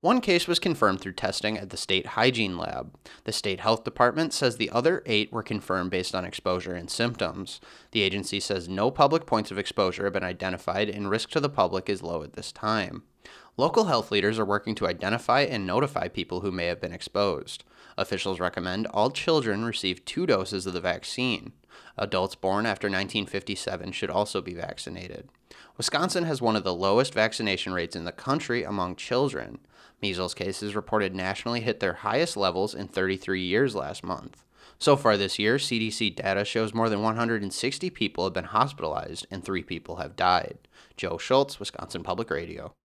One case was confirmed through testing at the state hygiene lab. The state health department says the other 8 were confirmed based on exposure and symptoms. The agency says no public points of exposure have been identified and risk to the public is low at this time. Local health leaders are working to identify and notify people who may have been exposed. Officials recommend all children receive 2 doses of the vaccine. Adults born after 1957 should also be vaccinated. Wisconsin has one of the lowest vaccination rates in the country among children. Measles cases reported nationally hit their highest levels in 33 years last month. So far this year, CDC data shows more than 160 people have been hospitalized and 3 people have died. Joe Schultz, Wisconsin Public Radio.